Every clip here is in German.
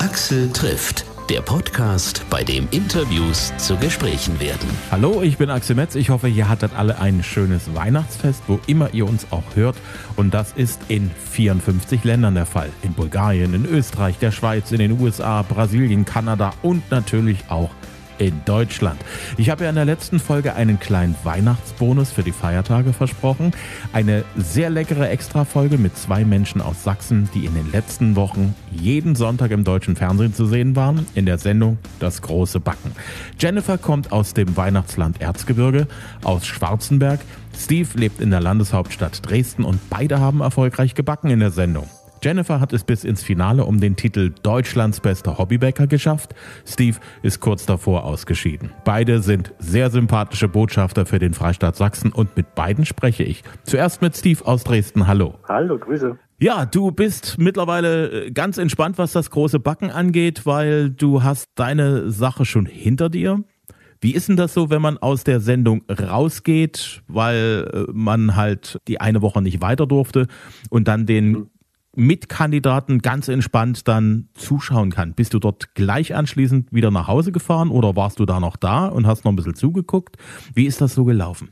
Axel trifft, der Podcast, bei dem Interviews zu Gesprächen werden. Hallo, ich bin Axel Metz. Ich hoffe, ihr hattet alle ein schönes Weihnachtsfest, wo immer ihr uns auch hört. Und das ist in 54 Ländern der Fall. In Bulgarien, in Österreich, der Schweiz, in den USA, Brasilien, Kanada und natürlich auch in Deutschland. Ich habe ja in der letzten Folge einen kleinen Weihnachtsbonus für die Feiertage versprochen. Eine sehr leckere Extra-Folge mit 2 Menschen aus Sachsen, die in den letzten Wochen jeden Sonntag im deutschen Fernsehen zu sehen waren, in der Sendung Das große Backen. Jennifer kommt aus dem Weihnachtsland Erzgebirge, aus Schwarzenberg. Steve lebt in der Landeshauptstadt Dresden und beide haben erfolgreich gebacken in der Sendung. Jennifer hat es bis ins Finale um den Titel Deutschlands bester Hobbybäcker geschafft. Steve ist kurz davor ausgeschieden. Beide sind sehr sympathische Botschafter für den Freistaat Sachsen und mit beiden spreche ich. Zuerst mit Steve aus Dresden. Hallo. Hallo, Grüße. Ja, du bist mittlerweile ganz entspannt, was das große Backen angeht, weil du hast deine Sache schon hinter dir. Wie ist denn das so, wenn man aus der Sendung rausgeht, weil man halt die eine Woche nicht weiter durfte und dann den Mitkandidaten ganz entspannt dann zuschauen kann? Bist du dort gleich anschließend wieder nach Hause gefahren oder warst du da noch da und hast noch ein bisschen zugeguckt? Wie ist das so gelaufen?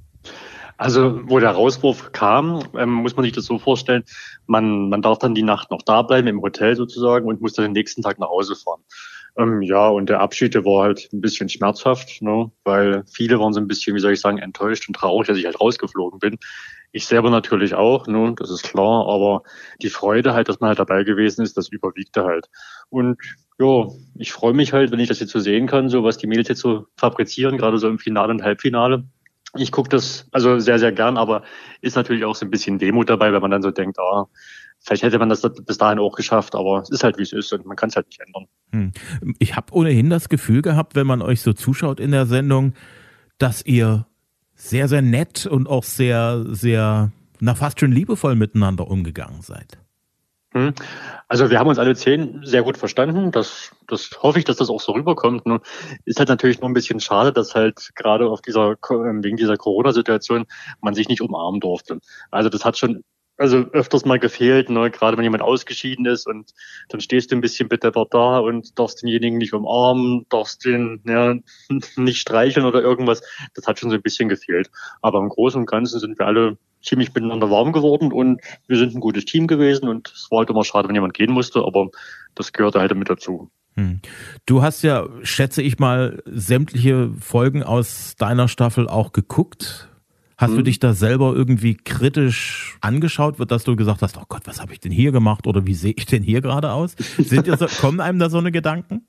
Also, wo der Rauswurf kam, muss man sich das so vorstellen, man darf dann die Nacht noch da bleiben im Hotel sozusagen und muss dann den nächsten Tag nach Hause fahren. Ja, und der Abschied, der war halt ein bisschen schmerzhaft, ne, weil viele waren so ein bisschen, wie soll ich sagen, enttäuscht und traurig, dass ich halt rausgeflogen bin. Ich selber natürlich auch, ne, das ist klar, aber die Freude halt, dass man halt dabei gewesen ist, das überwiegte halt. Und ja, ich freue mich halt, wenn ich das jetzt so sehen kann, so was die Mädels jetzt so fabrizieren, gerade so im Finale und Halbfinale. Ich gucke das also sehr, sehr gern, aber ist natürlich auch so ein bisschen Demut dabei, wenn man dann so denkt, vielleicht hätte man das bis dahin auch geschafft, aber es ist halt, wie es ist und man kann es halt nicht ändern. Ich habe ohnehin das Gefühl gehabt, wenn man euch so zuschaut in der Sendung, dass ihr sehr, sehr nett und auch sehr, sehr, fast schon liebevoll miteinander umgegangen seid. Also wir haben uns alle 10 sehr gut verstanden. Das hoffe ich, dass das auch so rüberkommt. Nur ist halt natürlich nur ein bisschen schade, dass halt gerade wegen dieser Corona-Situation man sich nicht umarmen durfte. Also das hat schon öfters mal gefehlt, ne, gerade wenn jemand ausgeschieden ist und dann stehst du ein bisschen bedeppert da und darfst denjenigen nicht umarmen, darfst den nicht streicheln oder irgendwas. Das hat schon so ein bisschen gefehlt. Aber im Großen und Ganzen sind wir alle ziemlich miteinander warm geworden und wir sind ein gutes Team gewesen und es war halt immer schade, wenn jemand gehen musste, aber das gehörte halt mit dazu. Du hast ja, schätze ich mal, sämtliche Folgen aus deiner Staffel auch geguckt. Hast du dich da selber irgendwie kritisch angeschaut, dass du gesagt hast, oh Gott, was habe ich denn hier gemacht oder wie sehe ich denn hier gerade aus? Kommen einem da so eine Gedanken?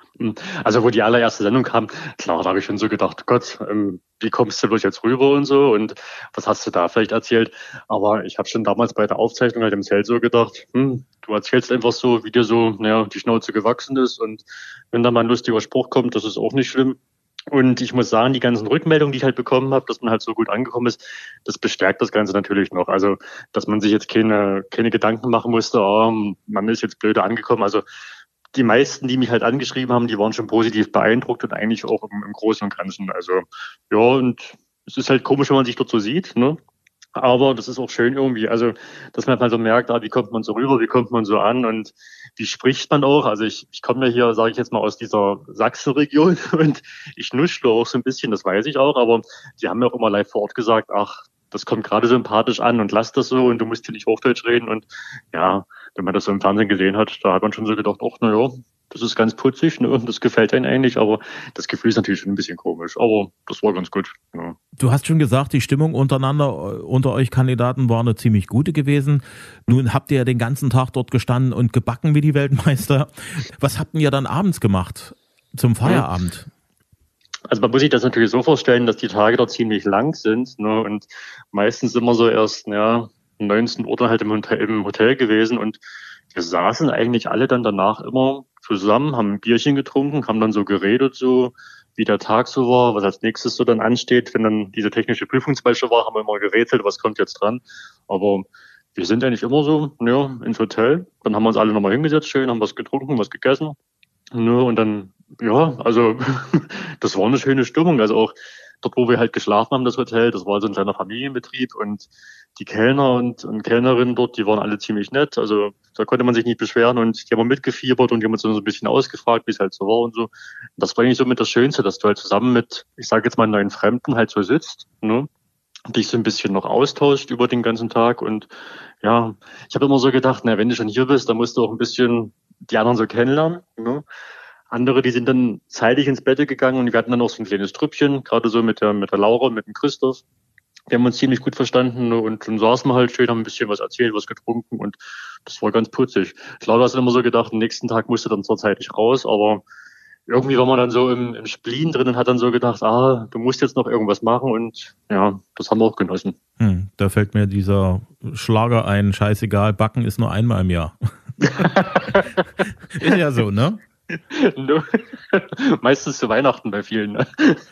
Also wo die allererste Sendung kam, klar, da habe ich schon so gedacht, Gott, wie kommst du bloß jetzt rüber und so und was hast du da vielleicht erzählt? Aber ich habe schon damals bei der Aufzeichnung halt im Zelt so gedacht, du erzählst einfach so, wie dir so die Schnauze gewachsen ist und wenn da mal ein lustiger Spruch kommt, das ist auch nicht schlimm. Und ich muss sagen, die ganzen Rückmeldungen, die ich halt bekommen habe, dass man halt so gut angekommen ist, das bestärkt das Ganze natürlich noch. Also, dass man sich jetzt keine Gedanken machen musste, man ist jetzt blöde angekommen. Also, die meisten, die mich halt angeschrieben haben, die waren schon positiv beeindruckt und eigentlich auch im Großen und Ganzen. Also, ja, und es ist halt komisch, wenn man sich dort so sieht, ne? Aber das ist auch schön irgendwie, also dass man halt so merkt, wie kommt man so rüber, wie kommt man so an und wie spricht man auch. Also ich komme ja hier, sage ich jetzt mal, aus dieser Sachsenregion und ich nuschle auch so ein bisschen, das weiß ich auch, aber die haben mir auch immer live vor Ort gesagt, das kommt gerade sympathisch an und lass das so und du musst hier nicht Hochdeutsch reden. Und ja, wenn man das so im Fernsehen gesehen hat, da hat man schon so gedacht, das ist ganz putzig, ne? Das gefällt einem eigentlich, aber das Gefühl ist natürlich schon ein bisschen komisch. Aber das war ganz gut. Ja. Du hast schon gesagt, die Stimmung unter euch Kandidaten war eine ziemlich gute gewesen. Nun habt ihr ja den ganzen Tag dort gestanden und gebacken wie die Weltmeister. Was habt ihr dann abends gemacht zum Feierabend? Also man muss sich das natürlich so vorstellen, dass die Tage dort ziemlich lang sind, ne? Und meistens immer so erst 19 Uhr dann halt im Hotel gewesen und wir saßen eigentlich alle dann danach immer zusammen, haben ein Bierchen getrunken, haben dann so geredet, so wie der Tag so war, was als nächstes so dann ansteht. Wenn dann diese technische Prüfung zum Beispiel war, haben wir immer gerätselt, was kommt jetzt dran. Aber wir sind eigentlich immer so ins Hotel. Dann haben wir uns alle nochmal hingesetzt, schön, haben was getrunken, was gegessen. Und dann, also das war eine schöne Stimmung. Also auch dort, wo wir halt geschlafen haben, das Hotel, das war so ein kleiner Familienbetrieb und die Kellner und Kellnerinnen dort, die waren alle ziemlich nett. Also da konnte man sich nicht beschweren und die haben mitgefiebert und die haben uns so ein bisschen ausgefragt, wie es halt so war und so. Und das war eigentlich so mit das Schönste, dass du halt zusammen mit, ich sage jetzt mal, 9 Fremden halt so sitzt, ne? Und dich so ein bisschen noch austauscht über den ganzen Tag. Und ja, ich habe immer so gedacht, na, wenn du schon hier bist, dann musst du auch ein bisschen die anderen so kennenlernen, ne? Andere, die sind dann zeitig ins Bett gegangen und wir hatten dann auch so ein kleines Trüppchen, gerade so mit der Laura und mit dem Christoph. Wir haben uns ziemlich gut verstanden und dann saßen wir halt schön, haben ein bisschen was erzählt, was getrunken und das war ganz putzig. Klar, du hast immer so gedacht, am nächsten Tag musste dann zwar zeitig raus, aber irgendwie war man dann so im Spleen drin und hat dann so gedacht, du musst jetzt noch irgendwas machen und ja, das haben wir auch genossen. Da fällt mir dieser Schlager ein, scheißegal, backen ist nur einmal im Jahr. Ist ja so, ne? Meistens zu Weihnachten bei vielen. Ne?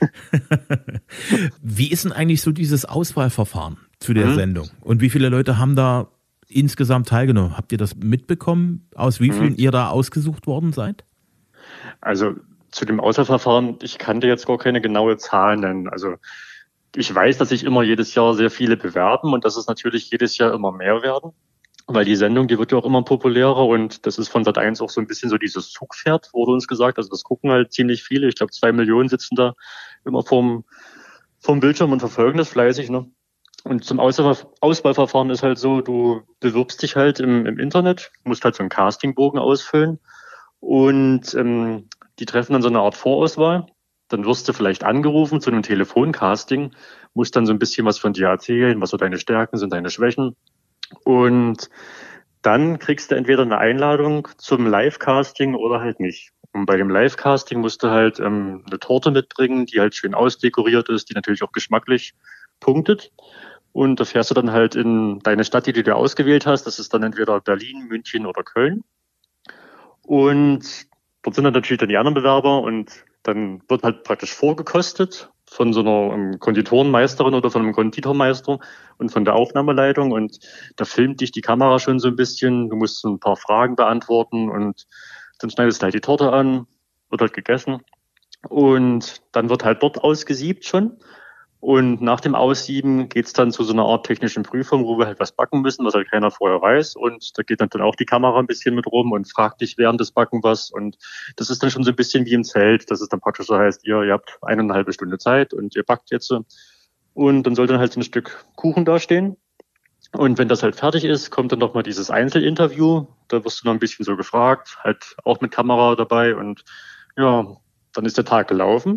Wie ist denn eigentlich so dieses Auswahlverfahren zu der Sendung? Und wie viele Leute haben da insgesamt teilgenommen? Habt ihr das mitbekommen, aus wie vielen ihr da ausgesucht worden seid? Also zu dem Auswahlverfahren, ich kann dir jetzt gar keine genaue Zahl nennen. Also ich weiß, dass sich immer jedes Jahr sehr viele bewerben und dass es natürlich jedes Jahr immer mehr werden. Weil die Sendung, die wird ja auch immer populärer und das ist von Sat.1 auch so ein bisschen so dieses Zugpferd, wurde uns gesagt. Also das gucken halt ziemlich viele. Ich glaube, 2 Millionen sitzen da immer vorm Bildschirm und verfolgen das fleißig. Ne? Und zum Auswahlverfahren ist halt so, du bewirbst dich halt im Internet, musst halt so einen Castingbogen ausfüllen und die treffen dann so eine Art Vorauswahl. Dann wirst du vielleicht angerufen zu einem Telefoncasting, musst dann so ein bisschen was von dir erzählen, was so deine Stärken sind, deine Schwächen. Und dann kriegst du entweder eine Einladung zum Live-Casting oder halt nicht. Und bei dem Live-Casting musst du halt eine Torte mitbringen, die halt schön ausdekoriert ist, die natürlich auch geschmacklich punktet. Und da fährst du dann halt in deine Stadt, die du dir ausgewählt hast. Das ist dann entweder Berlin, München oder Köln. Und dort sind dann natürlich dann die anderen Bewerber und dann wird halt praktisch vorgekostet von so einer Konditorenmeisterin oder von einem Konditormeister und von der Aufnahmeleitung und da filmt dich die Kamera schon so ein bisschen. Du musst so ein paar Fragen beantworten und dann schneidest du halt die Torte an, wird halt gegessen und dann wird halt dort ausgesiebt schon. Und nach dem Aussieben geht's dann zu so einer Art technischen Prüfung, wo wir halt was backen müssen, was halt keiner vorher weiß. Und da geht dann auch die Kamera ein bisschen mit rum und fragt dich während des Backen was. Und das ist dann schon so ein bisschen wie im Zelt, dass es dann praktisch so heißt, ihr habt 1,5 Stunde Zeit und ihr backt jetzt. Und dann soll dann halt so ein Stück Kuchen dastehen. Und wenn das halt fertig ist, kommt dann nochmal dieses Einzelinterview. Da wirst du noch ein bisschen so gefragt, halt auch mit Kamera dabei. Und ja, dann ist der Tag gelaufen.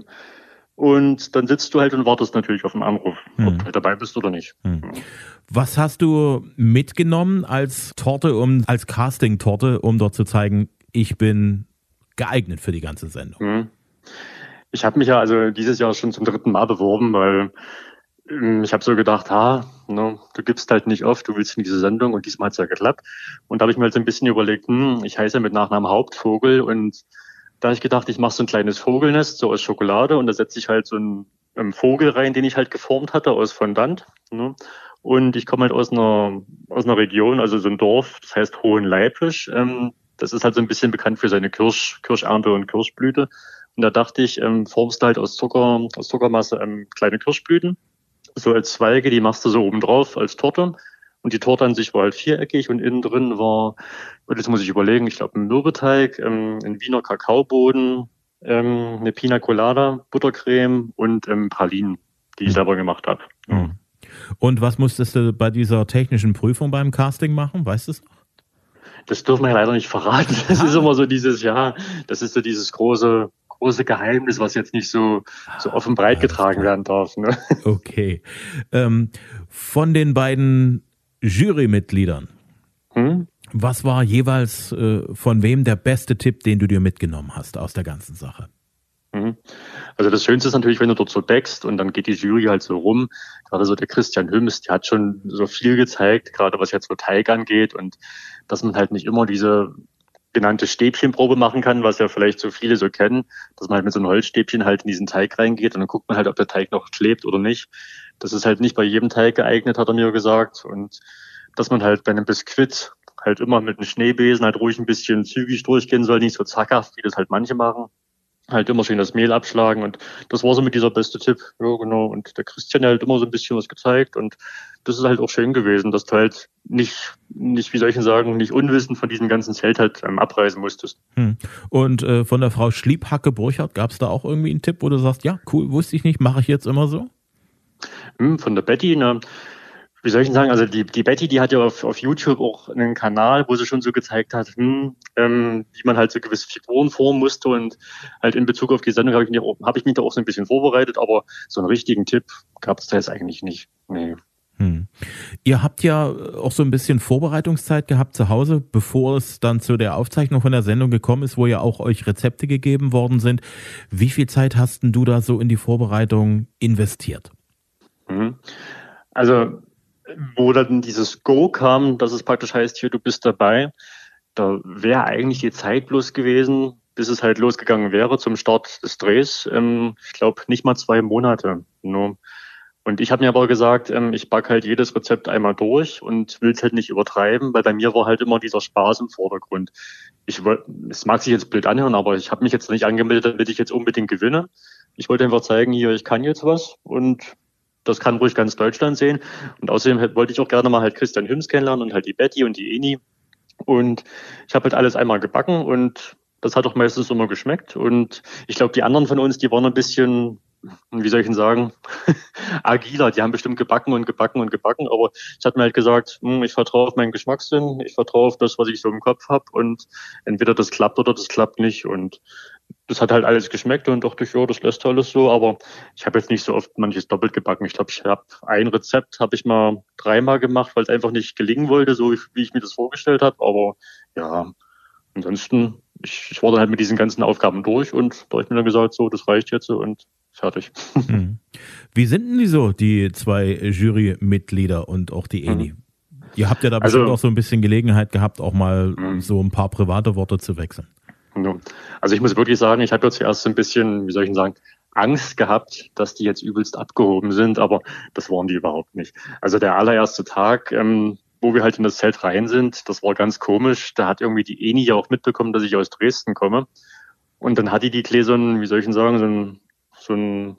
Und dann sitzt du halt und wartest natürlich auf den Anruf, ob du halt dabei bist oder nicht. Was hast du mitgenommen als Torte, als Casting-Torte, um dort zu zeigen, ich bin geeignet für die ganze Sendung? Ich habe mich ja also dieses Jahr schon zum 3. Mal beworben, weil ich habe so gedacht, du gibst halt nicht oft, du willst in diese Sendung und diesmal hat's ja geklappt. Und da habe ich mir halt so ein bisschen überlegt, ich heiße ja mit Nachnamen Hauptvogel und da habe ich gedacht, ich mache so ein kleines Vogelnest, so aus Schokolade und da setze ich halt so einen Vogel rein, den ich halt geformt hatte aus Fondant. Ne? Und ich komme halt aus einer Region, also so ein Dorf, das heißt Hohenleipisch. Das ist halt so ein bisschen bekannt für seine Kirschernte und Kirschblüte. Und da dachte ich, formst du halt aus Zuckermasse kleine Kirschblüten, so als Zweige, die machst du so oben drauf als Torte. Und die Torte an sich war halt viereckig und innen drin war, jetzt muss ich überlegen, ich glaube ein Mürbeteig, ein Wiener Kakaoboden, eine Pina Colada, Buttercreme und Pralinen, die ich selber gemacht habe. Mhm. Und was musstest du bei dieser technischen Prüfung beim Casting machen? Weißt du es noch? Das dürfen wir ja leider nicht verraten. Das ist immer so das ist so dieses große Geheimnis, was jetzt nicht so offen breit getragen werden darf. Ne? Okay. Von den beiden Jurymitgliedern, was war jeweils von wem der beste Tipp, den du dir mitgenommen hast aus der ganzen Sache? Also das Schönste ist natürlich, wenn du dort so backst und dann geht die Jury halt so rum. Gerade so der Christian Hüms, der hat schon so viel gezeigt, gerade was jetzt so Teig angeht und dass man halt nicht immer diese genannte Stäbchenprobe machen kann, was ja vielleicht so viele so kennen, dass man halt mit so einem Holzstäbchen halt in diesen Teig reingeht und dann guckt man halt, ob der Teig noch klebt oder nicht. Das ist halt nicht bei jedem Teig geeignet, hat er mir gesagt. Und dass man halt bei einem Biskuit halt immer mit einem Schneebesen halt ruhig ein bisschen zügig durchgehen soll, nicht so zackhaft, wie das halt manche machen. halt immer schön das Mehl abschlagen und das war so mit dieser beste Tipp. Ja, genau. Und der Christian hat halt immer so ein bisschen was gezeigt und das ist halt auch schön gewesen, dass du halt nicht, wie soll ich denn sagen, nicht unwissend von diesem ganzen Zelt halt abreisen musstest. Und von der Frau Schliebhacke-Burchardt gab es da auch irgendwie einen Tipp, wo du sagst, ja, cool, wusste ich nicht, mache ich jetzt immer so? Von der Betty, ne? Wie soll ich denn sagen, also die Betty, die hat ja auf YouTube auch einen Kanal, wo sie schon so gezeigt hat, wie man halt so gewisse Figuren formen musste und halt in Bezug auf die Sendung habe ich mich da auch so ein bisschen vorbereitet, aber so einen richtigen Tipp gab es da jetzt eigentlich nicht. Nee. Ihr habt ja auch so ein bisschen Vorbereitungszeit gehabt zu Hause, bevor es dann zu der Aufzeichnung von der Sendung gekommen ist, wo ja auch euch Rezepte gegeben worden sind. Wie viel Zeit hast denn du da so in die Vorbereitung investiert? Also wo dann dieses Go kam, dass es praktisch heißt, hier, du bist dabei, da wäre eigentlich die Zeit bloß gewesen, bis es halt losgegangen wäre zum Start des Drehs. Ich glaube, nicht mal 2 Monate. Nur. Und ich habe mir aber gesagt, ich backe halt jedes Rezept einmal durch und will es halt nicht übertreiben, weil bei mir war halt immer dieser Spaß im Vordergrund. Es mag sich jetzt blöd anhören, aber ich habe mich jetzt nicht angemeldet, damit ich jetzt unbedingt gewinne. Ich wollte einfach zeigen, hier, ich kann jetzt was und das kann ruhig ganz Deutschland sehen. Und außerdem wollte ich auch gerne mal halt Christian Hüms kennenlernen und halt die Betty und die Eni. Und ich habe halt alles einmal gebacken und das hat auch meistens immer geschmeckt. Und ich glaube, die anderen von uns, die waren ein bisschen, wie soll ich denn sagen, agiler. Die haben bestimmt gebacken und gebacken und gebacken. Aber ich habe mir halt gesagt, ich vertraue auf meinen Geschmackssinn, ich vertraue auf das, was ich so im Kopf habe. Und entweder das klappt oder das klappt nicht. Und das hat halt alles geschmeckt und dachte ich, ja, das lässt alles so, aber ich habe jetzt nicht so oft manches doppelt gebacken. Ich glaube, ich habe ein Rezept, habe ich mal 3-mal gemacht, weil es einfach nicht gelingen wollte, so wie ich mir das vorgestellt habe. Aber ja, ansonsten, ich war dann halt mit diesen ganzen Aufgaben durch und da habe ich mir dann gesagt, so, das reicht jetzt und fertig. Wie sind denn die so, die 2 Jurymitglieder und auch die Eni? Ihr habt ja da bestimmt auch so ein bisschen Gelegenheit gehabt, auch mal so ein paar private Worte zu wechseln. Also ich muss wirklich sagen, ich habe ja zuerst so ein bisschen, wie soll ich denn sagen, Angst gehabt, dass die jetzt übelst abgehoben sind, aber das waren die überhaupt nicht. Also der allererste Tag, wo wir halt in das Zelt rein sind, das war ganz komisch. Da hat irgendwie die Eni ja auch mitbekommen, dass ich aus Dresden komme. Und dann hat die Gläser, wie soll ich denn sagen, so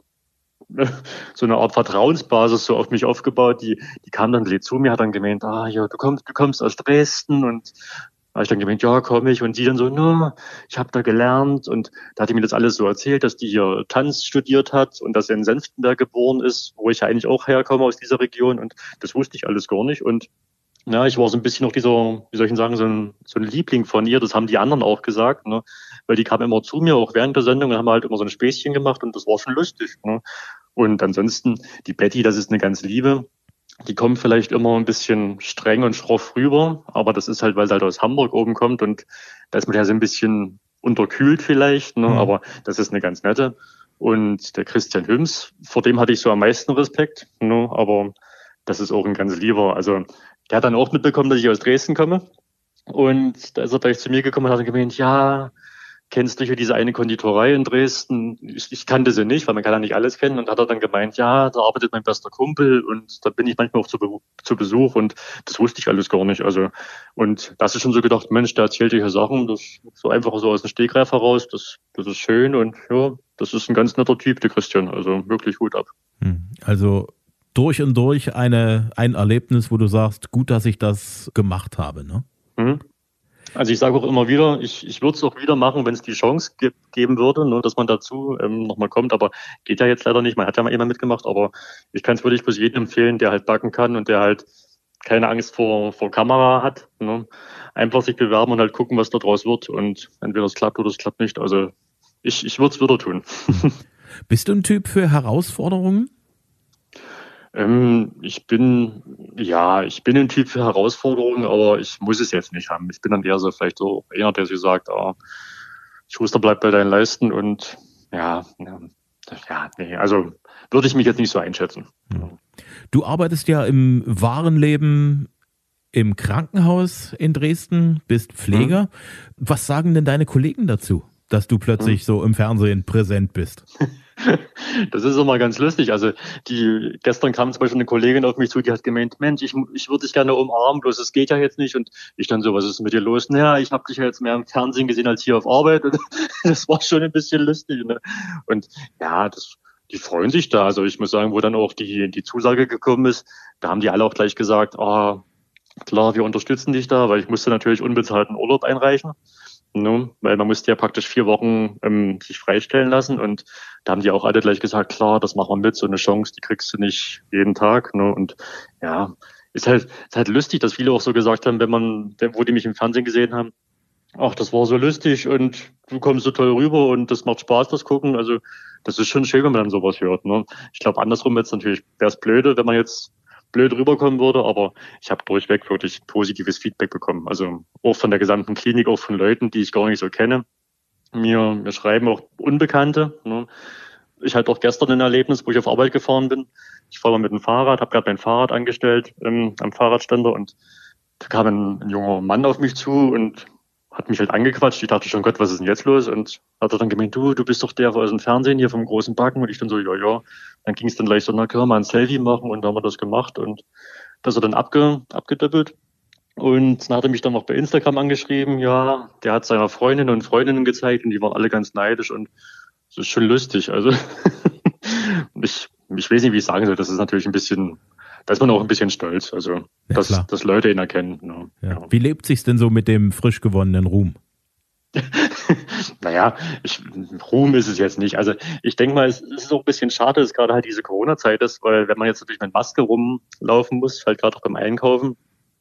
eine Art Vertrauensbasis so auf mich aufgebaut. Die kam dann zu mir, hat dann gemeint, ja, du kommst aus Dresden und da habe ich dann gemeint, ja, komme ich. Und sie dann so, ich habe da gelernt. Und da hat die mir das alles so erzählt, dass die hier Tanz studiert hat und dass er in Senftenberg geboren ist, wo ich ja eigentlich auch herkomme aus dieser Region. Und das wusste ich alles gar nicht. Und ja, ich war so ein bisschen noch dieser, wie soll ich denn sagen, so ein Liebling von ihr. Das haben die anderen auch gesagt, ne? Weil die kamen immer zu mir, auch während der Sendung, und haben halt immer so ein Späßchen gemacht und das war schon lustig, ne? Und ansonsten, die Betty, das ist eine ganz Liebe. Die kommt vielleicht immer ein bisschen streng und schroff rüber, aber das ist halt, weil sie halt aus Hamburg oben kommt und da ist man ja so ein bisschen unterkühlt vielleicht, ne? Aber das ist eine ganz nette. Und der Christian Hüms, vor dem hatte ich so am meisten Respekt, ne? Aber das ist auch ein ganz lieber. Also der hat dann auch mitbekommen, dass ich aus Dresden komme und da ist er gleich zu mir gekommen und hat gemeint, ja, kennst du hier diese eine Konditorei in Dresden? Ich kannte sie nicht, weil man kann ja nicht alles kennen. Und hat er dann gemeint, ja, da arbeitet mein bester Kumpel und da bin ich manchmal auch zu Besuch und das wusste ich alles gar nicht. Also, und da hast du schon so gedacht, Mensch, der erzählt dir hier Sachen, das so einfach so aus dem Stegreif heraus, das ist schön und ja, das ist ein ganz netter Typ, der Christian. Also wirklich Hut ab. Also durch und durch ein Erlebnis, wo du sagst, gut, dass ich das gemacht habe, ne? Also ich sage auch immer wieder, ich würde es auch wieder machen, wenn es die Chance geben würde, ne, dass man dazu nochmal kommt. Aber geht ja jetzt leider nicht. Man hat ja mal immer mitgemacht. Aber ich kann es wirklich bloß jedem empfehlen, der halt backen kann und der halt keine Angst vor Kamera hat. Ne. Einfach sich bewerben und halt gucken, was da draus wird. Und entweder es klappt oder es klappt nicht. Also ich würde es wieder tun. Bist du ein Typ für Herausforderungen? Ich bin ein Typ für Herausforderungen, aber ich muss es jetzt nicht haben. Ich bin dann eher so vielleicht so einer, der sich sagt, Schuster, bleib bei deinen Leisten und nee, also würde ich mich jetzt nicht so einschätzen. Du arbeitest ja im wahren Leben im Krankenhaus in Dresden, bist Pfleger. Was sagen denn deine Kollegen dazu, dass du plötzlich so im Fernsehen präsent bist? Das ist immer ganz lustig. Also gestern kam zum Beispiel eine Kollegin auf mich zu, die hat gemeint, Mensch, ich würde dich gerne umarmen, bloß es geht ja jetzt nicht. Und ich dann so, was ist mit dir los? Naja, ich habe dich ja jetzt mehr im Fernsehen gesehen als hier auf Arbeit. Und das war schon ein bisschen lustig. Ne? Und ja, die freuen sich da. Also ich muss sagen, wo dann auch die Zusage gekommen ist, da haben die alle auch gleich gesagt, klar, wir unterstützen dich da, weil ich musste natürlich unbezahlten Urlaub einreichen. Ne? Weil man musste ja praktisch 4 Wochen sich freistellen lassen und da haben die auch alle gleich gesagt, klar, das machen wir mit, so eine Chance, die kriegst du nicht jeden Tag. Ne? Und ja, ist halt lustig, dass viele auch so gesagt haben, wo die mich im Fernsehen gesehen haben, ach, das war so lustig und du kommst so toll rüber und das macht Spaß, das Gucken. Also das ist schon schön, wenn man dann sowas hört. Ne? Ich glaube, andersrum jetzt natürlich wäre es blöde, wenn man jetzt blöd rüberkommen würde, aber ich habe durchweg wirklich positives Feedback bekommen. Also auch von der gesamten Klinik, auch von Leuten, die ich gar nicht so kenne. Mir schreiben auch Unbekannte. Ne? Ich hatte auch gestern ein Erlebnis, wo ich auf Arbeit gefahren bin. Ich fahre mal mit dem Fahrrad, habe gerade mein Fahrrad angestellt am Fahrradständer und da kam ein junger Mann auf mich zu und hat mich halt angequatscht. Ich dachte schon, Gott, was ist denn jetzt los? Und hat er dann gemeint, du bist doch der aus dem Fernsehen hier vom großen Backen. Und ich dann so, ja. Dann ging es dann gleich so, na, können wir mal ein Selfie machen? Und dann haben wir das gemacht und das hat er dann abgedöppelt. Und dann hat er mich dann noch bei Instagram angeschrieben. Ja, der hat seiner Freundin und Freundinnen gezeigt und die waren alle ganz neidisch und das ist schon lustig. Also ich weiß nicht, wie ich sagen soll. Das ist natürlich da ist man auch ein bisschen stolz, also dass Leute ihn erkennen. Ne? Ja. Wie lebt sich's denn so mit dem frisch gewonnenen Ruhm? Naja, Ruhm ist es jetzt nicht. Also ich denke mal, es ist auch ein bisschen schade, dass gerade halt diese Corona-Zeit ist, weil wenn man jetzt natürlich mit Maske rumlaufen muss, halt gerade auch beim Einkaufen,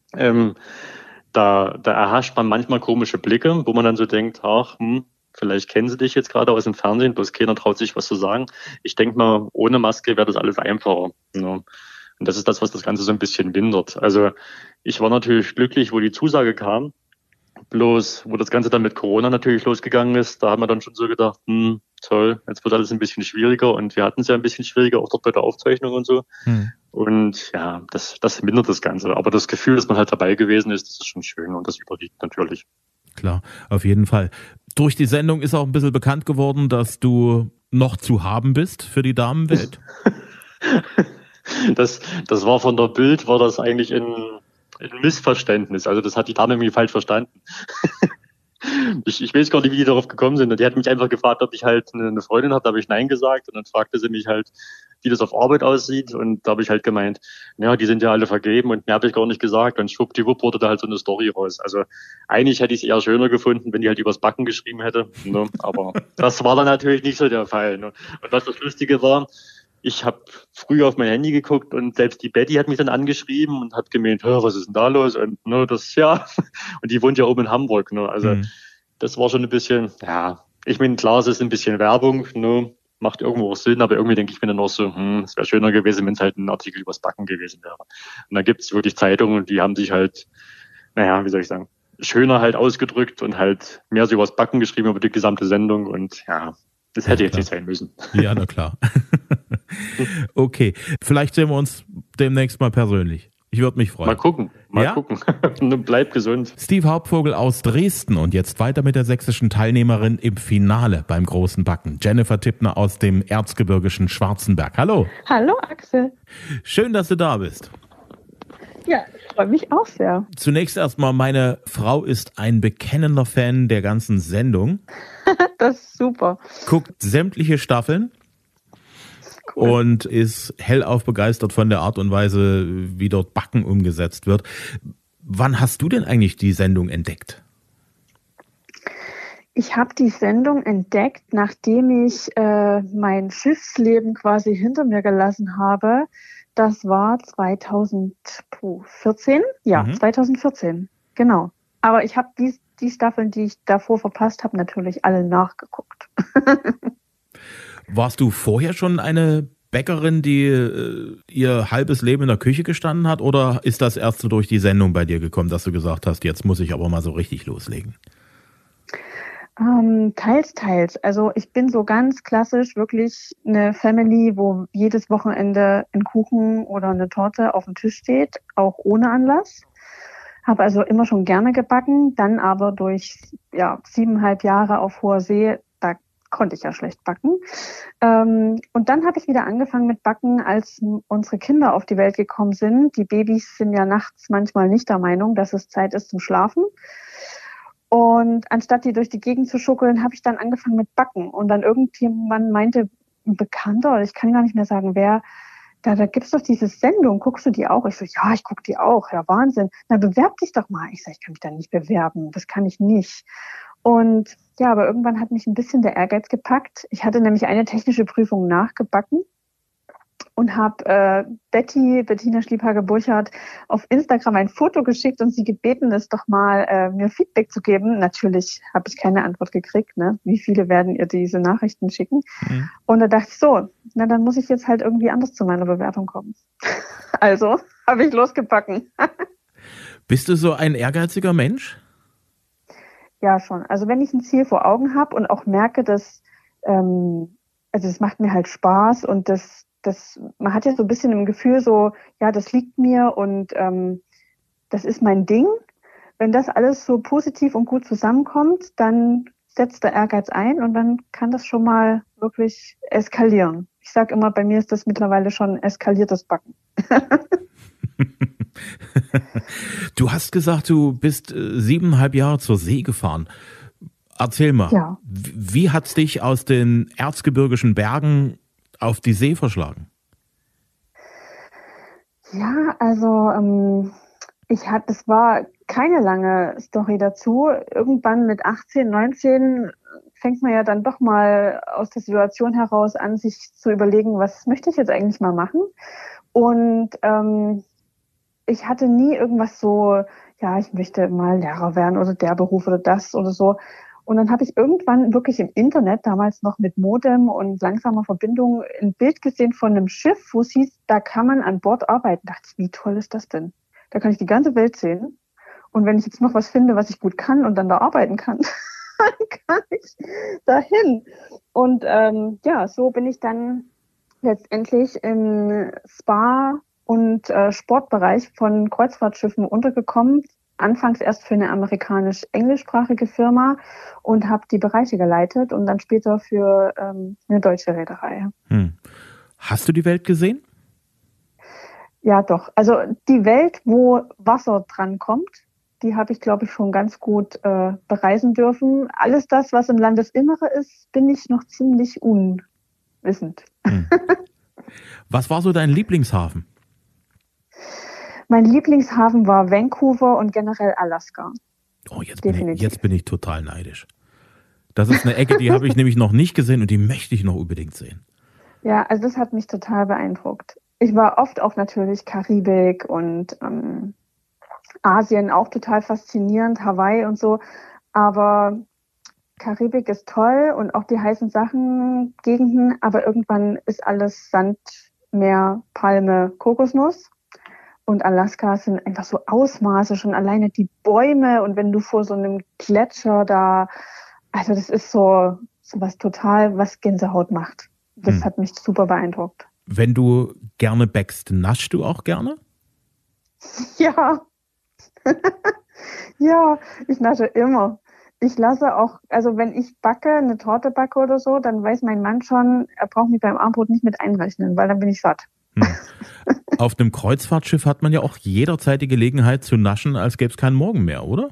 da erhascht man manchmal komische Blicke, wo man dann so denkt, vielleicht kennen sie dich jetzt gerade aus dem Fernsehen, bloß keiner traut sich was zu sagen. Ich denke mal, ohne Maske wäre das alles einfacher. Ne? Und das ist das, was das Ganze so ein bisschen mindert. Also ich war natürlich glücklich, wo die Zusage kam. Bloß, wo das Ganze dann mit Corona natürlich losgegangen ist, da haben wir dann schon so gedacht, toll, jetzt wird alles ein bisschen schwieriger. Und wir hatten es ja ein bisschen schwieriger, auch dort bei der Aufzeichnung und so. Und ja, das mindert das Ganze. Aber das Gefühl, dass man halt dabei gewesen ist, das ist schon schön und das überwiegt natürlich. Klar, auf jeden Fall. Durch die Sendung ist auch ein bisschen bekannt geworden, dass du noch zu haben bist für die Damenwelt. Das war von der Bild, war das eigentlich ein Missverständnis. Also das hat die Dame irgendwie falsch verstanden. Ich weiß gar nicht, wie die darauf gekommen sind. Die hat mich einfach gefragt, ob ich halt eine Freundin habe. Da habe ich Nein gesagt. Und dann fragte sie mich halt, wie das auf Arbeit aussieht. Und da habe ich halt gemeint, ja, die sind ja alle vergeben. Und mehr habe ich gar nicht gesagt. Und schwuppdiwupp wurde da halt so eine Story raus. Also eigentlich hätte ich es eher schöner gefunden, wenn die halt übers Backen geschrieben hätte. Ne? Aber das war dann natürlich nicht so der Fall. Ne? Und was das Lustige war, ich habe früher auf mein Handy geguckt und selbst die Betty hat mich dann angeschrieben und hat gemeint, was ist denn da los? Und und die wohnt ja oben in Hamburg. Ne? Also das war schon ein bisschen, ich meine, klar, es ist ein bisschen Werbung, ne? Macht irgendwo auch Sinn, aber irgendwie denke ich mir dann auch so, es wäre schöner gewesen, wenn es halt ein Artikel übers Backen gewesen wäre. Und da gibt es wirklich Zeitungen, die haben sich halt, wie soll ich sagen, schöner halt ausgedrückt und halt mehr so übers Backen geschrieben über die gesamte Sendung und das hätte jetzt nicht sein müssen. Ja, na klar. Okay, vielleicht sehen wir uns demnächst mal persönlich. Ich würde mich freuen. Mal gucken. Bleib gesund. Steve Hauptvogel aus Dresden und jetzt weiter mit der sächsischen Teilnehmerin im Finale beim großen Backen. Jennifer Tippner aus dem erzgebirgischen Schwarzenberg. Hallo. Hallo Axel. Schön, dass du da bist. Ja, ich freue mich auch sehr. Zunächst erstmal, meine Frau ist ein bekennender Fan der ganzen Sendung. Das ist super. Guckt sämtliche Staffeln. Cool. Und ist hellauf begeistert von der Art und Weise, wie dort Backen umgesetzt wird. Wann hast du denn eigentlich die Sendung entdeckt? Ich habe die Sendung entdeckt, nachdem ich mein Schiffsleben quasi hinter mir gelassen habe. Das war 2014. Ja, 2014, genau. Aber ich habe die Staffeln, die ich davor verpasst habe, natürlich alle nachgeguckt. Warst du vorher schon eine Bäckerin, die ihr halbes Leben in der Küche gestanden hat? Oder ist das erst so durch die Sendung bei dir gekommen, dass du gesagt hast, jetzt muss ich aber mal so richtig loslegen? Teils, teils. Also ich bin so ganz klassisch wirklich eine Family, wo jedes Wochenende ein Kuchen oder eine Torte auf dem Tisch steht, auch ohne Anlass. Habe also immer schon gerne gebacken, dann aber durch 7,5 Jahre auf hoher See, da konnte ich ja schlecht backen. Und dann habe ich wieder angefangen mit Backen, als unsere Kinder auf die Welt gekommen sind. Die Babys sind ja nachts manchmal nicht der Meinung, dass es Zeit ist zum Schlafen. Und anstatt die durch die Gegend zu schuggeln, habe ich dann angefangen mit Backen. Und dann irgendjemand meinte, ein Bekannter, oder ich kann gar nicht mehr sagen, wer, da gibt's doch diese Sendung, guckst du die auch? Ich so, ja, ich gucke die auch, ja, Wahnsinn. Na, bewerb dich doch mal. Ich sage, ich kann mich da nicht bewerben, das kann ich nicht. Und ja, aber irgendwann hat mich ein bisschen der Ehrgeiz gepackt. Ich hatte nämlich eine technische Prüfung nachgebacken und habe Bettina Schliephager-Burchardt, auf Instagram ein Foto geschickt und sie gebeten, es doch mal mir Feedback zu geben. Natürlich habe ich keine Antwort gekriegt. Ne? Wie viele werden ihr diese Nachrichten schicken? Mhm. Und da dachte ich so, na dann muss ich jetzt halt irgendwie anders zu meiner Bewertung kommen. Also habe ich losgebacken. Bist du so ein ehrgeiziger Mensch? Ja, schon. Also wenn ich ein Ziel vor Augen habe und auch merke, dass also es macht mir halt Spaß und man hat ja so ein bisschen im Gefühl so, ja, das liegt mir und das ist mein Ding. Wenn das alles so positiv und gut zusammenkommt, dann setzt der Ehrgeiz ein und dann kann das schon mal wirklich eskalieren. Ich sage immer, bei mir ist das mittlerweile schon eskaliertes Backen. Du hast gesagt, du bist 7,5 Jahre zur See gefahren. Erzähl mal, ja. Wie hat's dich aus den erzgebirgischen Bergen auf die See verschlagen? Ja, also es war keine lange Story dazu. Irgendwann mit 18, 19 fängt man ja dann doch mal aus der Situation heraus an, sich zu überlegen, was möchte ich jetzt eigentlich mal machen? Und ich hatte nie irgendwas so, ja, ich möchte mal Lehrer werden oder der Beruf oder das oder so. Und dann habe ich irgendwann wirklich im Internet, damals noch mit Modem und langsamer Verbindung, ein Bild gesehen von einem Schiff, wo es hieß, da kann man an Bord arbeiten. Da dachte ich, wie toll ist das denn? Da kann ich die ganze Welt sehen. Und wenn ich jetzt noch was finde, was ich gut kann und dann da arbeiten kann, dann kann ich dahin. Und ja, so bin ich dann letztendlich im Spa- und Sportbereich von Kreuzfahrtschiffen untergekommen. Anfangs erst für eine amerikanisch-englischsprachige Firma und habe die Bereiche geleitet und dann später für eine deutsche Reederei. Hast du die Welt gesehen? Ja, doch. Also die Welt, wo Wasser dran kommt, die habe ich, glaube ich, schon ganz gut bereisen dürfen. Alles das, was im Landesinnere ist, bin ich noch ziemlich unwissend. Was war so dein Lieblingshafen? Mein Lieblingshafen war Vancouver und generell Alaska. Oh, jetzt bin ich total neidisch. Das ist eine Ecke, die habe ich nämlich noch nicht gesehen und die möchte ich noch unbedingt sehen. Ja, also das hat mich total beeindruckt. Ich war oft auch natürlich Karibik und Asien auch total faszinierend, Hawaii und so. Aber Karibik ist toll und auch die heißen Sachen, Gegenden, aber irgendwann ist alles Sand, Meer, Palme, Kokosnuss. Und Alaska sind einfach so Ausmaße, schon alleine die Bäume und wenn du vor so einem Gletscher da, also das ist so was total, was Gänsehaut macht. Das hat mich super beeindruckt. Wenn du gerne backst, naschst du auch gerne? Ja. Ja, ich nasche immer. Ich lasse auch, also wenn ich backe, eine Torte backe oder so, dann weiß mein Mann schon, er braucht mich beim Abendbrot nicht mit einrechnen, weil dann bin ich satt. Auf einem Kreuzfahrtschiff hat man ja auch jederzeit die Gelegenheit zu naschen, als gäbe es keinen Morgen mehr, oder?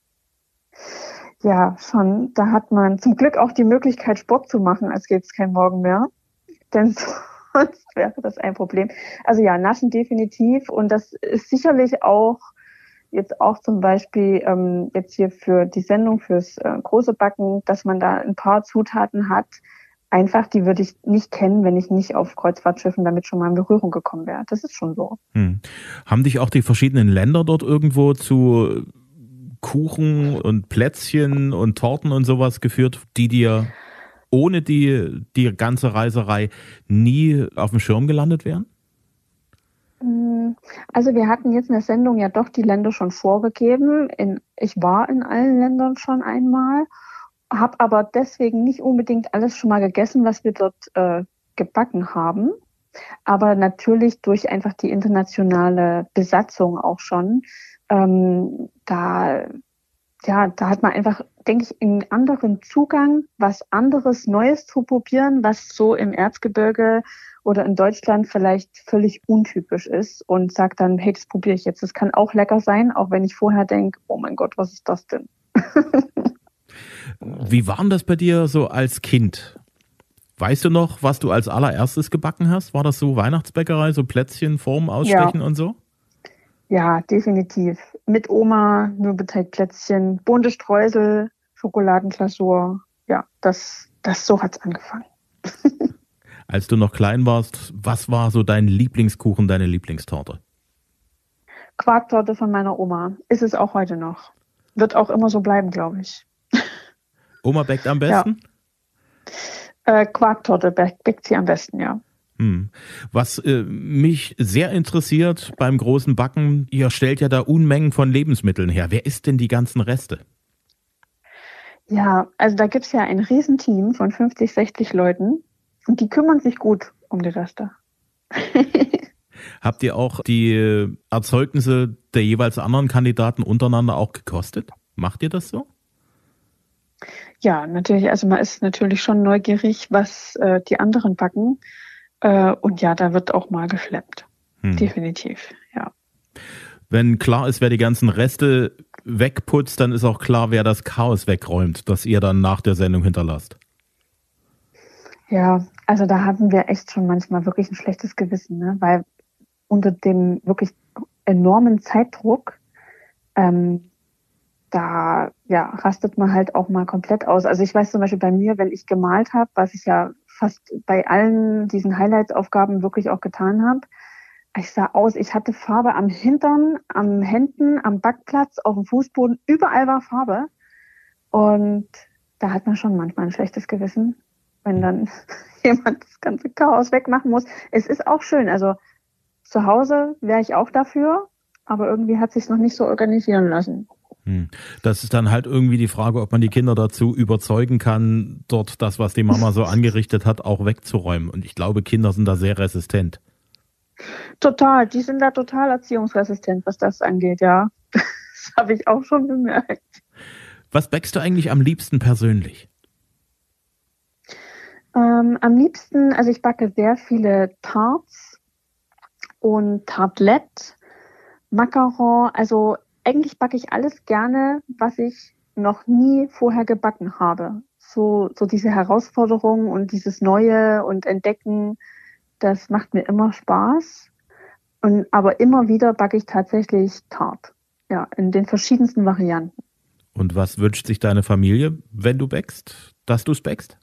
Ja, schon. Da hat man zum Glück auch die Möglichkeit, Sport zu machen, als gäbe es keinen Morgen mehr. Denn sonst wäre das ein Problem. Also ja, naschen definitiv. Und das ist sicherlich auch jetzt auch zum Beispiel jetzt hier für die Sendung, fürs große Backen, dass man da ein paar Zutaten hat, einfach, die würde ich nicht kennen, wenn ich nicht auf Kreuzfahrtschiffen damit schon mal in Berührung gekommen wäre. Das ist schon so. Haben dich auch die verschiedenen Länder dort irgendwo zu Kuchen und Plätzchen und Torten und sowas geführt, die dir ohne die ganze Reiserei nie auf dem Schirm gelandet wären? Also wir hatten jetzt in der Sendung ja doch die Länder schon vorgegeben. Ich war in allen Ländern schon einmal. Habe aber deswegen nicht unbedingt alles schon mal gegessen, was wir dort gebacken haben. Aber natürlich durch einfach die internationale Besatzung auch schon. Da hat man einfach denke ich, einen anderen Zugang, was anderes Neues zu probieren, was so im Erzgebirge oder in Deutschland vielleicht völlig untypisch ist und sage dann, hey, das probiere ich jetzt. Das kann auch lecker sein, auch wenn ich vorher denke, oh mein Gott, was ist das denn? Wie war denn das bei dir so als Kind? Weißt du noch, was du als allererstes gebacken hast? War das so Weihnachtsbäckerei, so Plätzchen, Formen ausstechen und so? Ja, definitiv. Mit Oma, Mürbeteigplätzchen, bunte Streusel, Schokoladenglasur. Ja, so hat's angefangen. Als du noch klein warst, was war so dein Lieblingskuchen, deine Lieblingstorte? Quarktorte von meiner Oma. Ist es auch heute noch. Wird auch immer so bleiben, glaube ich. Oma backt am besten? Ja. Quarktorte backt sie am besten, ja. Was mich sehr interessiert beim großen Backen, ihr stellt ja da Unmengen von Lebensmitteln her. Wer isst denn die ganzen Reste? Ja, also da gibt's ja ein Riesenteam von 50, 60 Leuten und die kümmern sich gut um die Reste. Habt ihr auch die Erzeugnisse der jeweils anderen Kandidaten untereinander auch gekostet? Macht ihr das so? Ja, natürlich. Also man ist natürlich schon neugierig, was die anderen backen. Und ja, da wird auch mal geschleppt. Definitiv, ja. Wenn klar ist, wer die ganzen Reste wegputzt, dann ist auch klar, wer das Chaos wegräumt, das ihr dann nach der Sendung hinterlasst. Ja, also da hatten wir echt schon manchmal wirklich ein schlechtes Gewissen, ne? Weil unter dem wirklich enormen Zeitdruck, da rastet man halt auch mal komplett aus. Also ich weiß zum Beispiel bei mir, wenn ich gemalt habe, was ich ja fast bei allen diesen Highlights-Aufgaben wirklich auch getan habe, ich sah aus, ich hatte Farbe am Hintern, am Händen, am Backplatz, auf dem Fußboden, überall war Farbe. Und da hat man schon manchmal ein schlechtes Gewissen, wenn dann jemand das ganze Chaos wegmachen muss. Es ist auch schön, also zu Hause wäre ich auch dafür, aber irgendwie hat es sich noch nicht so organisieren lassen. Das ist dann halt irgendwie die Frage, ob man die Kinder dazu überzeugen kann, dort das, was die Mama so angerichtet hat, auch wegzuräumen. Und ich glaube, Kinder sind da sehr resistent. Total, die sind da total erziehungsresistent, was das angeht, ja. Das habe ich auch schon bemerkt. Was backst du eigentlich am liebsten persönlich? Am liebsten, also ich backe sehr viele Tarts und Tartelettes, Macaron, also eigentlich backe ich alles gerne, was ich noch nie vorher gebacken habe. So diese Herausforderung und dieses Neue und Entdecken, das macht mir immer Spaß. Aber immer wieder backe ich tatsächlich Tart. Ja, in den verschiedensten Varianten. Und was wünscht sich deine Familie, wenn du backst, dass du es backst?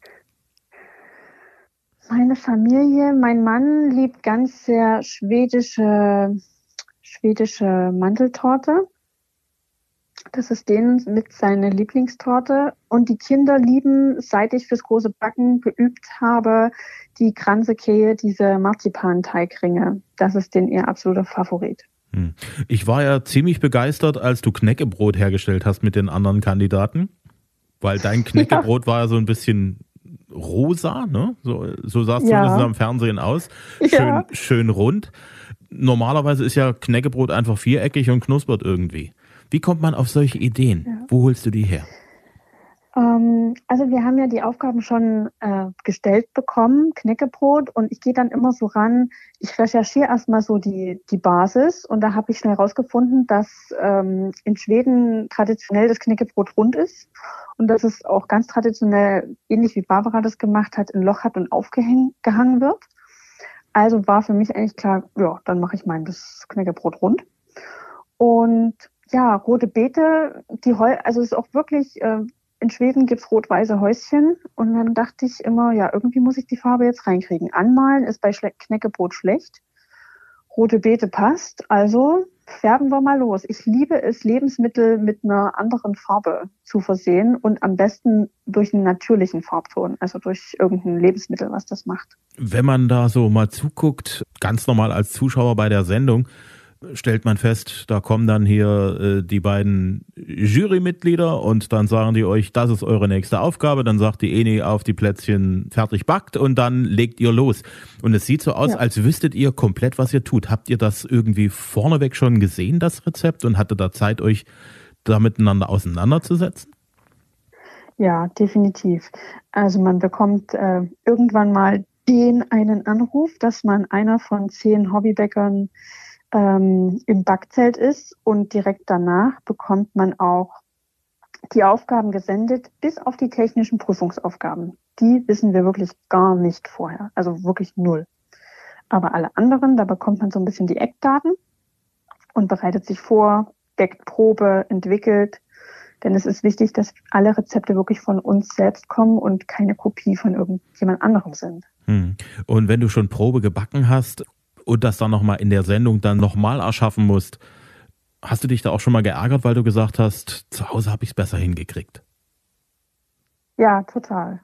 Meine Familie, mein Mann liebt ganz sehr schwedische Mandeltorte. Das ist denen mit seiner Lieblingstorte. Und die Kinder lieben, seit ich fürs große Backen geübt habe, die Kransekehe, diese Marzipanteigringe. Das ist denen ihr absoluter Favorit. Ich war ja ziemlich begeistert, als du Knäckebrot hergestellt hast mit den anderen Kandidaten. Weil dein Knäckebrot war ja so ein bisschen rosa, ne? So sah es zumindest am Fernsehen aus. Schön rund. Normalerweise ist ja Knäckebrot einfach viereckig und knuspert irgendwie. Wie kommt man auf solche Ideen? Ja. Wo holst du die her? Also wir haben ja die Aufgaben schon gestellt bekommen, Knäckebrot, und ich gehe dann immer so ran, ich recherchiere erstmal so die Basis und da habe ich schnell rausgefunden, dass in Schweden traditionell das Knäckebrot rund ist und dass es auch ganz traditionell, ähnlich wie Barbara das gemacht hat, ein Loch hat und aufgehangen wird. Also war für mich eigentlich klar, ja, dann mache ich das Knäckebrot rund. Und ja, rote Beete, also es ist auch wirklich, in Schweden gibt's rot-weiße Häuschen und dann dachte ich immer, ja, irgendwie muss ich die Farbe jetzt reinkriegen. Anmalen ist bei Knäckebrot schlecht, rote Beete passt, also färben wir mal los. Ich liebe es, Lebensmittel mit einer anderen Farbe zu versehen und am besten durch einen natürlichen Farbton, also durch irgendein Lebensmittel, was das macht. Wenn man da so mal zuguckt, ganz normal als Zuschauer bei der Sendung, stellt man fest, da kommen dann hier die beiden Jurymitglieder und dann sagen die euch, das ist eure nächste Aufgabe. Dann sagt die Eni auf die Plätzchen, fertig backt und dann legt ihr los. Und es sieht so aus, als wüsstet ihr komplett, was ihr tut. Habt ihr das irgendwie vorneweg schon gesehen, das Rezept, und hattet da Zeit, euch da miteinander auseinanderzusetzen? Ja, definitiv. Also man bekommt irgendwann mal den einen Anruf, dass man einer von 10 Hobbybäckern im Backzelt ist, und direkt danach bekommt man auch die Aufgaben gesendet, bis auf die technischen Prüfungsaufgaben. Die wissen wir wirklich gar nicht vorher, also wirklich null. Aber alle anderen, da bekommt man so ein bisschen die Eckdaten und bereitet sich vor, deckt Probe, entwickelt. Denn es ist wichtig, dass alle Rezepte wirklich von uns selbst kommen und keine Kopie von irgendjemand anderem sind. Und wenn du schon Probe gebacken hast und das dann nochmal in der Sendung dann nochmal erschaffen musst, hast du dich da auch schon mal geärgert, weil du gesagt hast, zu Hause habe ich es besser hingekriegt? Ja, total.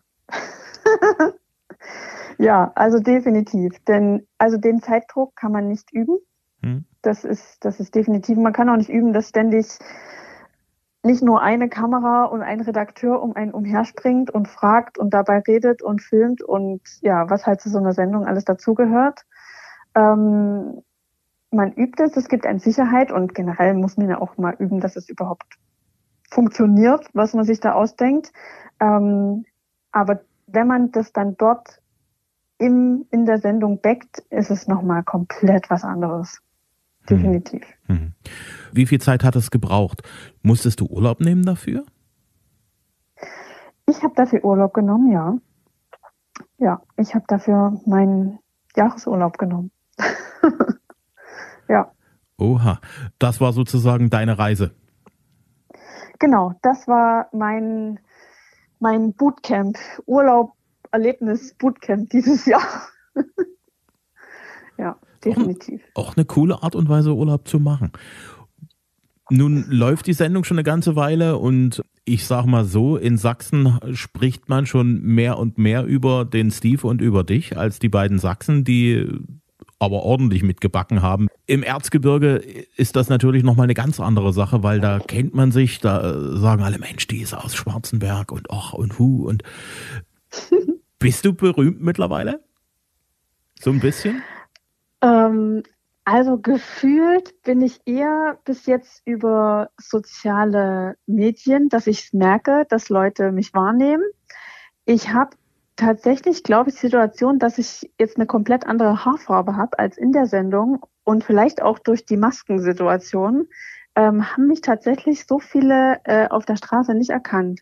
Ja, also definitiv. Denn also den Zeitdruck kann man nicht üben. Das ist definitiv. Man kann auch nicht üben, dass ständig nicht nur eine Kamera und ein Redakteur um einen umherspringt und fragt und dabei redet und filmt und ja, was halt zu so einer Sendung alles dazugehört. Man übt es gibt eine Sicherheit, und generell muss man ja auch mal üben, dass es überhaupt funktioniert, was man sich da ausdenkt. Aber wenn man das dann dort in der Sendung backt, ist es nochmal komplett was anderes. Definitiv. Wie viel Zeit hat es gebraucht? Musstest du Urlaub nehmen dafür? Ich habe dafür Urlaub genommen, ja. Ja, ich habe dafür meinen Jahresurlaub genommen. Ja. Oha, das war sozusagen deine Reise. Genau, das war mein Bootcamp, Erlebnis-Bootcamp dieses Jahr. Ja, definitiv. Auch eine coole Art und Weise, Urlaub zu machen. Nun läuft die Sendung schon eine ganze Weile und ich sag mal so, in Sachsen spricht man schon mehr und mehr über den Steve und über dich als die beiden Sachsen, die aber ordentlich mitgebacken haben. Im Erzgebirge ist das natürlich nochmal eine ganz andere Sache, weil da kennt man sich, da sagen alle, Mensch, die ist aus Schwarzenberg und ach und hu und bist du berühmt mittlerweile? So ein bisschen? Also gefühlt bin ich eher bis jetzt über soziale Medien, dass ich es merke, dass Leute mich wahrnehmen. Ich habe tatsächlich, glaube ich, die Situation, dass ich jetzt eine komplett andere Haarfarbe habe als in der Sendung, und vielleicht auch durch die Maskensituation haben mich tatsächlich so viele auf der Straße nicht erkannt.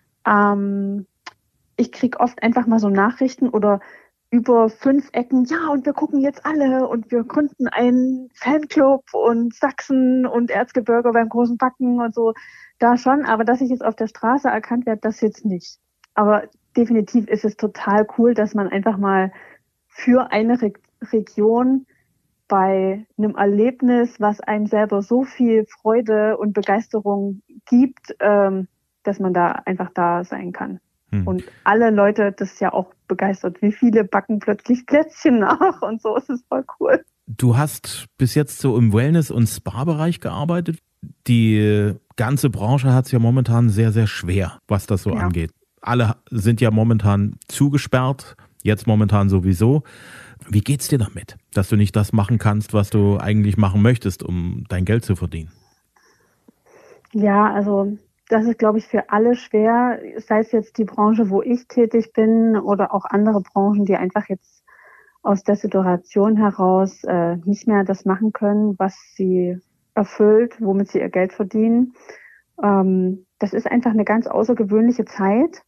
Ich kriege oft einfach mal so Nachrichten oder über 5 Ecken, ja, und wir gucken jetzt alle und wir gründen einen Fanclub und Sachsen und Erzgebirge beim großen Backen und so, da schon, aber dass ich jetzt auf der Straße erkannt werde, das jetzt nicht. Aber definitiv ist es total cool, dass man einfach mal für eine Region bei einem Erlebnis, was einem selber so viel Freude und Begeisterung gibt, dass man da einfach da sein kann. Und alle Leute, das ist ja auch begeistert. Wie viele backen plötzlich Plätzchen nach und so, ist es voll cool. Du hast bis jetzt so im Wellness- und Spa-Bereich gearbeitet. Die ganze Branche hat es ja momentan sehr, sehr schwer, was das so angeht. Alle sind ja momentan zugesperrt, jetzt momentan sowieso. Wie geht's dir damit, dass du nicht das machen kannst, was du eigentlich machen möchtest, um dein Geld zu verdienen? Ja, also das ist, glaube ich, für alle schwer, sei es jetzt die Branche, wo ich tätig bin, oder auch andere Branchen, die einfach jetzt aus der Situation heraus nicht mehr das machen können, was sie erfüllt, womit sie ihr Geld verdienen. Das ist einfach eine ganz außergewöhnliche Zeit.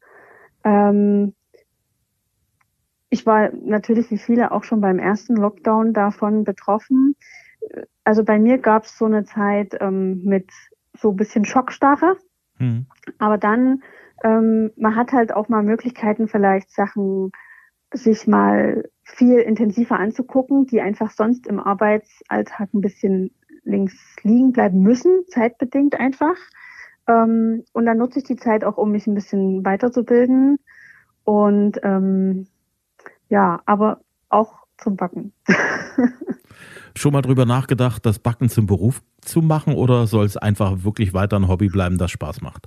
Ich war natürlich wie viele auch schon beim ersten Lockdown davon betroffen. Also bei mir gab es so eine Zeit mit so ein bisschen Schockstarre. Aber dann, man hat halt auch mal Möglichkeiten, vielleicht Sachen sich mal viel intensiver anzugucken, die einfach sonst im Arbeitsalltag ein bisschen links liegen bleiben müssen, zeitbedingt einfach. Und dann nutze ich die Zeit auch, um mich ein bisschen weiterzubilden. Und ja, aber auch zum Backen. Schon mal drüber nachgedacht, das Backen zum Beruf zu machen, oder soll es einfach wirklich weiter ein Hobby bleiben, das Spaß macht?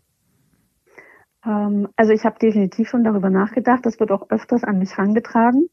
Also ich habe definitiv schon darüber nachgedacht. Das wird auch öfters an mich herangetragen.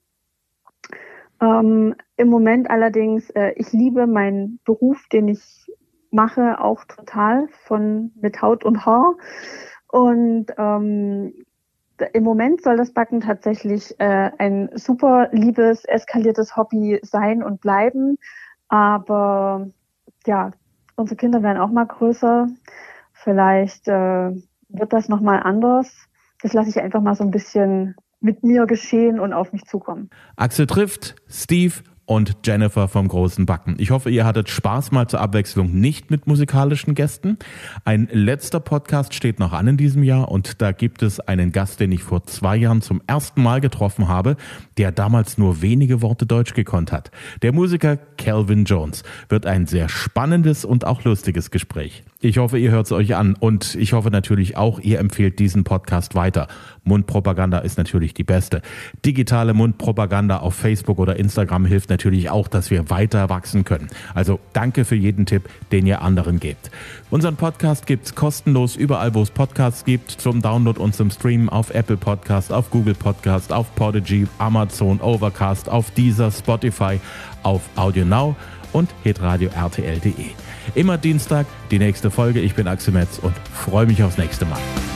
Im Moment allerdings, ich liebe meinen Beruf, den ich mache, auch total mit Haut und Haar. Und im Moment soll das Backen tatsächlich ein super liebes, eskaliertes Hobby sein und bleiben. Aber ja, unsere Kinder werden auch mal größer. Vielleicht wird das nochmal anders. Das lasse ich einfach mal so ein bisschen mit mir geschehen und auf mich zukommen. Axel trifft Steve und Jennifer vom Großen Backen. Ich hoffe, ihr hattet Spaß mal zur Abwechslung nicht mit musikalischen Gästen. Ein letzter Podcast steht noch an in diesem Jahr und da gibt es einen Gast, den ich vor 2 Jahren zum ersten Mal getroffen habe, der damals nur wenige Worte Deutsch gekonnt hat. Der Musiker Calvin Jones. Wird ein sehr spannendes und auch lustiges Gespräch. Ich hoffe, ihr hört es euch an und ich hoffe natürlich auch, ihr empfehlt diesen Podcast weiter. Mundpropaganda ist natürlich die beste. Digitale Mundpropaganda auf Facebook oder Instagram hilft natürlich auch, dass wir weiter wachsen können. Also danke für jeden Tipp, den ihr anderen gebt. Unseren Podcast gibt's kostenlos überall, wo es Podcasts gibt, zum Download und zum Streamen auf Apple Podcast, auf Google Podcast, auf Podigy, Amazon, Overcast, auf Deezer, Spotify, auf Audio Now und hitradio rtl.de. Immer Dienstag die nächste Folge. Ich bin Axel Metz und freue mich aufs nächste Mal.